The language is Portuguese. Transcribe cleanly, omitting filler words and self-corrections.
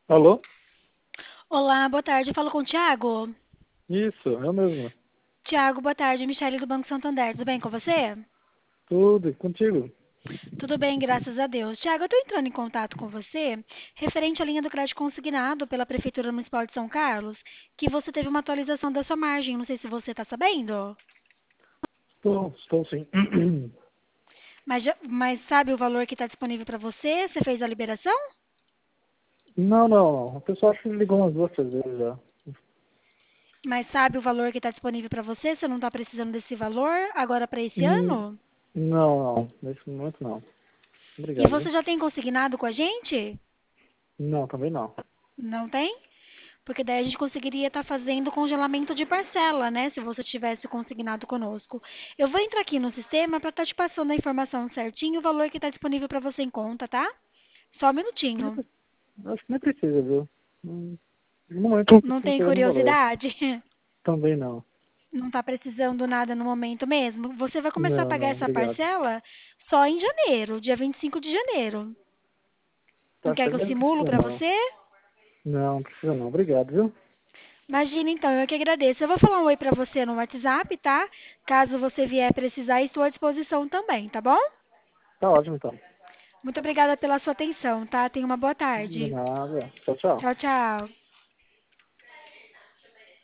Alô? Olá, boa tarde. Falo com o Thiago. Isso, eu mesmo. Tiago, boa tarde. Michele do Banco Santander. Tudo bem com você? Tudo, e contigo? Tudo bem, graças a Deus. Tiago, eu estou entrando em contato com você referente à linha do crédito consignado pela Prefeitura Municipal de São Carlos, que você teve uma atualização da sua margem. Não sei se você está sabendo. Estou sim. Mas sabe o valor que está disponível para você? Você fez a liberação? Não, não. O pessoal acho que me ligou umas duas três vezes já. Mas sabe o valor que está disponível para você? Você não está precisando desse valor agora para esse Hum, ano? Não, não. Nesse momento não. E Obrigado, você viu? já tem consignado com a gente? Não, também não. Não tem? Porque daí a gente conseguiria estar fazendo congelamento de parcela, né? Se você tivesse consignado conosco. Eu vou entrar aqui no sistema para estar te passando a informação certinho, o valor que está disponível para você em conta, tá? Só um minutinho. Acho que nem precisa, viu? No momento não Não preciso tem saber no valor. curiosidade? Também não. Não está precisando nada no momento mesmo? Você vai começar a Não, pagar não, essa obrigado. parcela só em janeiro, dia 25 de janeiro. Não Tá, quer que eu também não simulo precisa para não. você? Não, não precisa não. Obrigado, viu? Imagina então, eu que agradeço. Eu vou falar um oi para você no WhatsApp, tá? Caso você vier precisar, estou à disposição também, tá bom? Tá ótimo então. Muito obrigada pela sua atenção, tá? Tenha uma boa De tarde. nada. Tchau, tchau. Tchau, tchau.